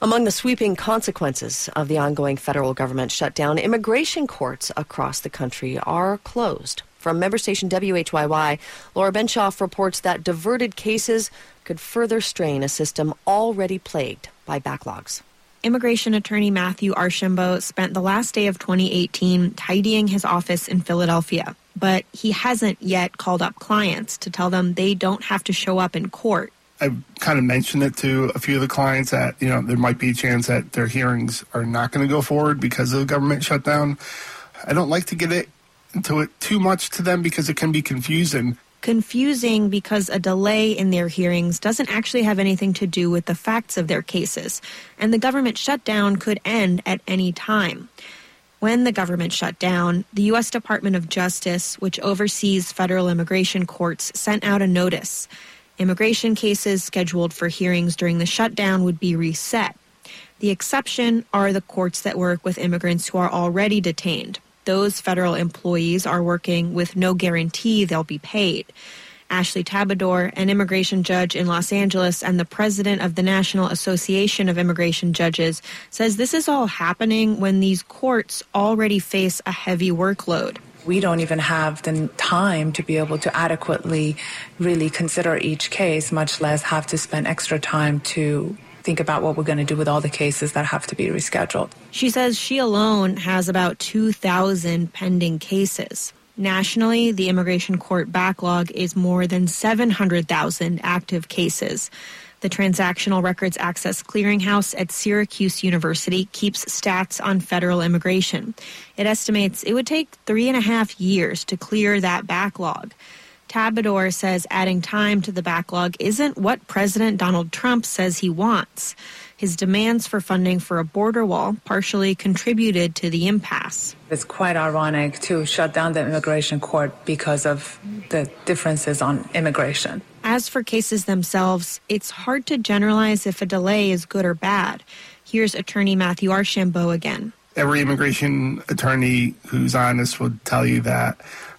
Among the sweeping consequences of the ongoing federal government shutdown, immigration courts across the country are closed. From member station WHYY, Laura Benshoff reports that diverted cases could further strain a system already plagued by backlogs. Immigration attorney Matthew Archambault spent the last day of 2018 tidying his office in Philadelphia, but he hasn't yet called up clients to tell them they don't have to show up in court. I've kind of mentioned it to a few of the clients that, there might be a chance that their hearings are not going to go forward because of the government shutdown. I don't like to get into it too much to them because it can be confusing. Confusing because a delay in their hearings doesn't actually have anything to do with the facts of their cases, and the government shutdown could end at any time. When the government shut down, the U.S. Department of Justice, which oversees federal immigration courts, sent out a notice. Immigration cases scheduled for hearings during the shutdown would be reset. The exception are the courts that work with immigrants who are already detained. Those federal employees are working with no guarantee they'll be paid. Ashley Tabador, an immigration judge in Los Angeles and the president of the National Association of Immigration Judges, says this is all happening when these courts already face a heavy workload. We don't even have the time to be able to adequately really consider each case, much less have to spend extra time to think about what we're going to do with all the cases that have to be rescheduled. She says she alone has about 2,000 pending cases. Nationally, the immigration court backlog is more than 700,000 active cases. The Transactional Records Access Clearinghouse at Syracuse University keeps stats on federal immigration. It estimates it would take 3.5 years to clear that backlog. Tabador says adding time to the backlog isn't what President Donald Trump says he wants. His demands for funding for a border wall partially contributed to the impasse. It's quite ironic to shut down the immigration court because of the differences on immigration. As for cases themselves, it's hard to generalize if a delay is good or bad. Here's attorney Matthew Archambault again. Every immigration attorney who's honest would tell you that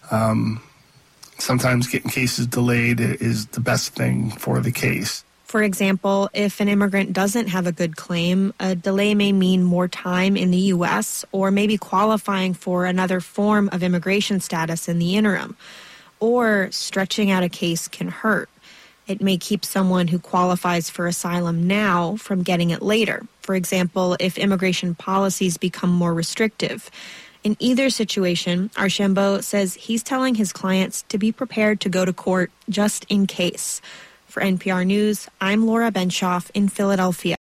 sometimes getting cases delayed is the best thing for the case. For example, if an immigrant doesn't have a good claim, a delay may mean more time in the U.S. or maybe qualifying for another form of immigration status in the interim. Or stretching out a case can hurt. It may keep someone who qualifies for asylum now from getting it later. For example, if immigration policies become more restrictive. In either situation, Archambault says he's telling his clients to be prepared to go to court just in case. For NPR News, I'm Laura Benshoff in Philadelphia.